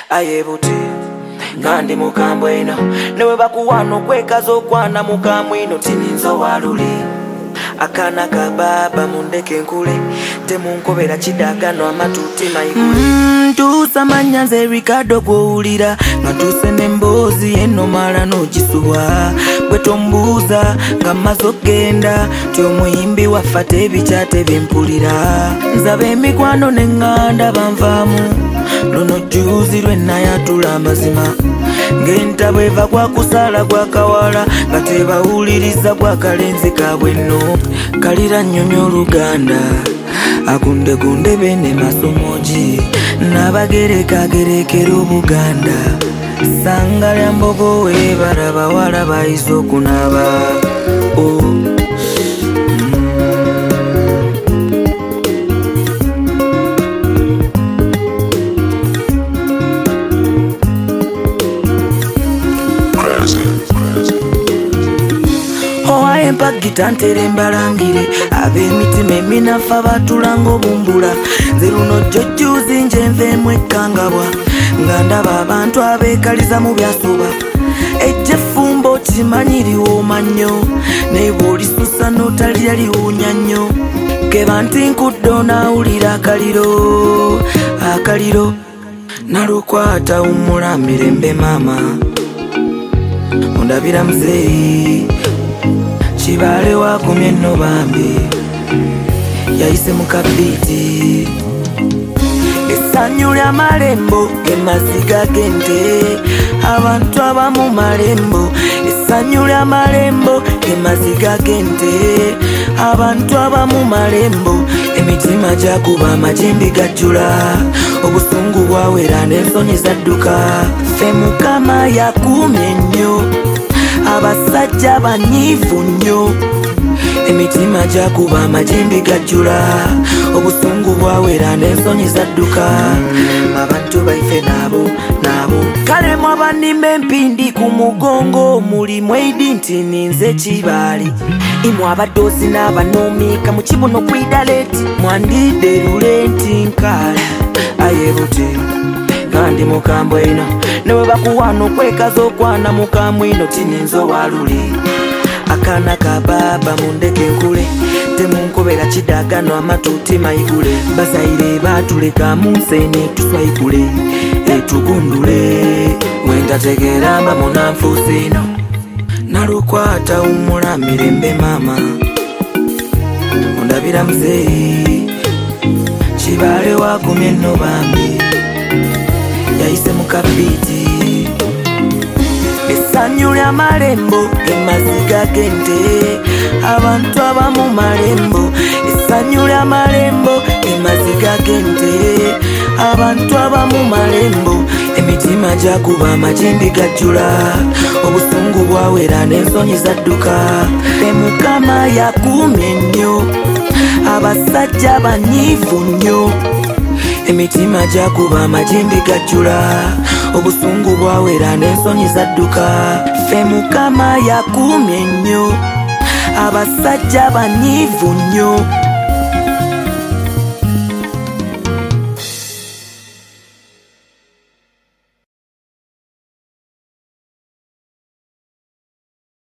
ayebuti ngandi mukambwe ino newe bakuwano kwekaza okwana mukambwe ino tininzo waluli akana kababa mundeke nkule temunkobera kidagano amatuti maigule tusamanya nze Ricardo gwowulira nga tuse n'emboozi eno mala n'ogisuwa bwe tombuuza nga mmaze okgenda ti omuyimbi waffe ate ebikyate bimpulira nzaba emikwano n'eŋŋanda banvaamu luno jjuuzi lwennayatula amazima ng'entabo eva gwa kusala gwa kawala nga tebawuliriza gwa kalenzi kaabwe nno kalira nnyonyo oluganda agundegunde bene masomogi n'abagerekagerekera obuganda sanga lya mbogo we barabawala bayize okunaaba empagita ntere mbalangire ab'emitima eminafa batulanga obumbula nze luno jjojjuuzi nje nveemu ekkangabwa nga ndaba abantu abeekaliza mu byasoba ejja effumbo kimanyi liwooma nnyo naye bw'olisusa n'otalirya liwoonya nnyo keba nti nkudde onaawulira akaliro nalukwata wumula mirembe maama ondabira muzeeyi Chibale wakumye no bambi yayise mukabiiti essanyu lya malembo gemaziga gente abantu abamu malembo essanyu lya malembo gemaziga gente abantu abamu malembo emitima gyakuba amajimbi gajjula obusungu bwawera n'ensonyi zadduka ffe mukama yakumye nnyo abasajja banyiivu nnyo emitima gyakuba amajimbi gajjula obusungu bwawera n'ensonyi zadduka abantu baife naabo kale mwabanima empindi ku mugongo mulimu eidi nti ninze kibaali imwe abadoozi n'abanoomiika mu kibuno kwidaleti mwandidde lulenti nkaali ayebuti kandi mukambwe ino newe bakuwano okwekaza okwana mukambwe ino tininzo waluli akana kababa mundeke nkule temunkobera kidagano amatuti maigule bazaire batuleka munsene tuswaigule etugundule wentategera mba munanfuusi ino nalukwata wumula mirembe maama ondabira muzeeyi kibale wakumye nno bambi yayise mukabiiti essanyu lya malembo gemaziga gente abantu abamu malembo essanyu lya malembo gemaziga gente abantu abamu malembo emitima gyakuba amajimbi gajjula obusungu bwawera n'ensonyi zadduka emukama yakumye nnyo abasajja banyiivu nnyo emitima gyakuba amajimbi gajjula obusungu bwawera n'ensonyi zadduka ffe mukama yakumye nnyo abasajja banyiivu nnyo